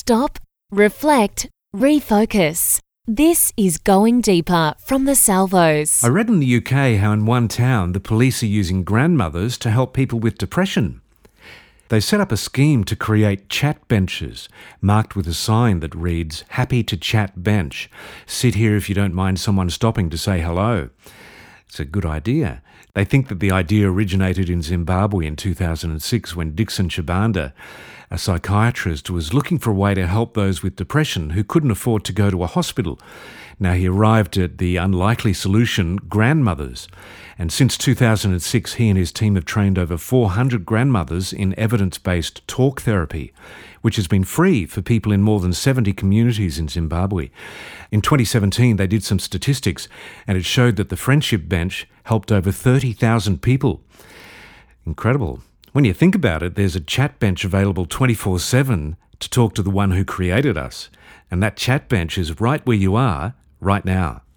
Stop, reflect, refocus. This is Going Deeper from the Salvos. I read in the UK how in one town the police are using grandmothers to help people with depression. They set up a scheme to create chat benches marked with a sign that reads, "Happy to chat bench. Sit here if you don't mind someone stopping to say hello." It's a good idea. They think that the idea originated in Zimbabwe in 2006 when Dixon Chibanda, a psychiatrist, was looking for a way to help those with depression who couldn't afford to go to a hospital. Now he arrived at the unlikely solution, grandmothers. And since 2006, he and his team have trained over 400 grandmothers in evidence-based talk therapy, which has been free for people in more than 70 communities in Zimbabwe. In 2017, they did some statistics, and it showed that the Friendship Bench helped over 30,000 people. Incredible. When you think about it, there's a chat bench available 24/7 to talk to the one who created us. And that chat bench is right where you are right now.